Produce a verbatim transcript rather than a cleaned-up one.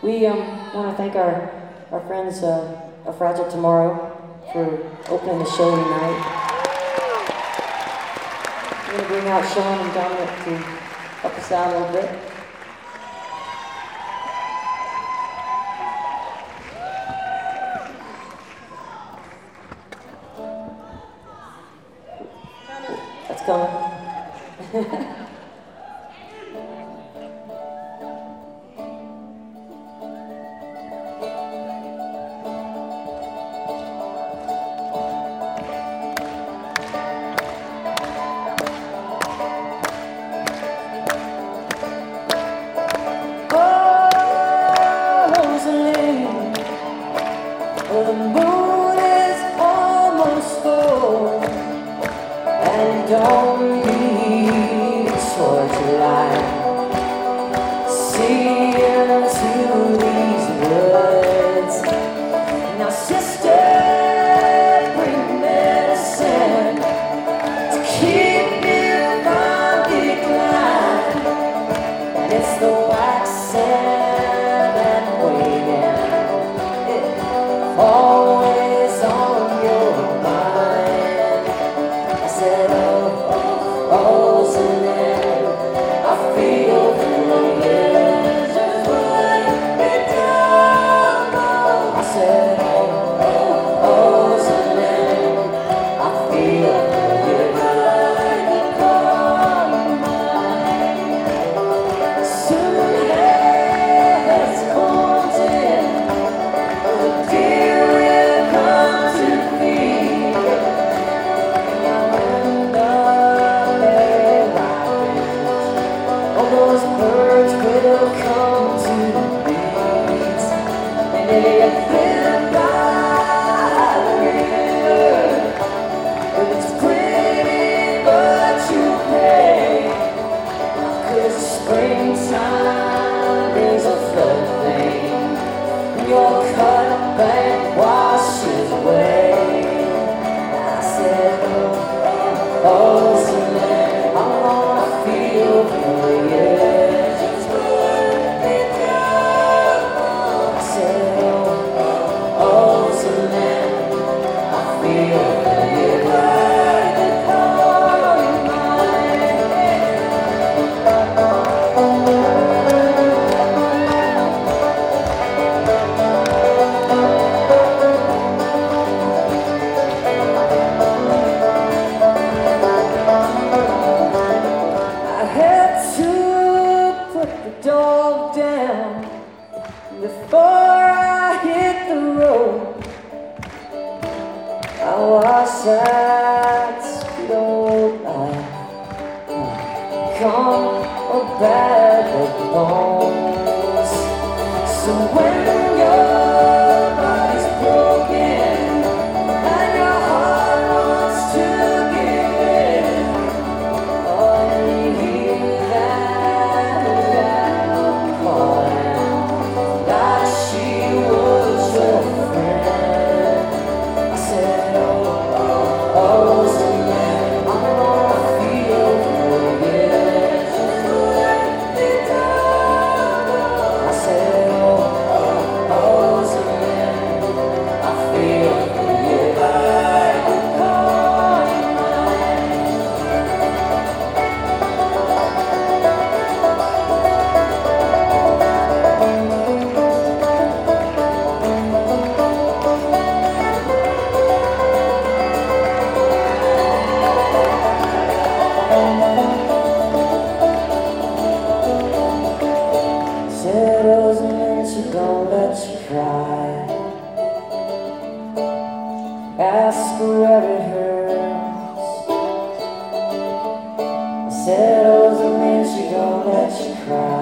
We um, want to thank our, our friends, uh, A Fragile Tomorrow, for opening the show tonight. We're going to bring out Sean and Dominic to help us out a little bit. That's coming. Well, the moon is almost full, and don't need a torchlight. See into these woods. Now, sister, bring medicine to keep me from decline. And it's the wax sand and waiting. Always on your mind. I said, oh, oh, oh, so then I feel the years just would be down. I said, oh, oh, oh, so then I feel the years would come mine. Soon as comes in, oh dear. Those birds will come to the beats, and they live by the river. But it's pretty, but you pay, 'cause springtime is a floodplain, and your cut bank washes away. I said, oh, oh, so then I wanna feel for you. Dog down before I hit the road. I watched that sweet old life come a bag of bones. So when your body's broken and your heart wants to give in, oh, you hear that. Don't let you cry. Ask where it hurts. I said, oh, the man, she don't let you cry.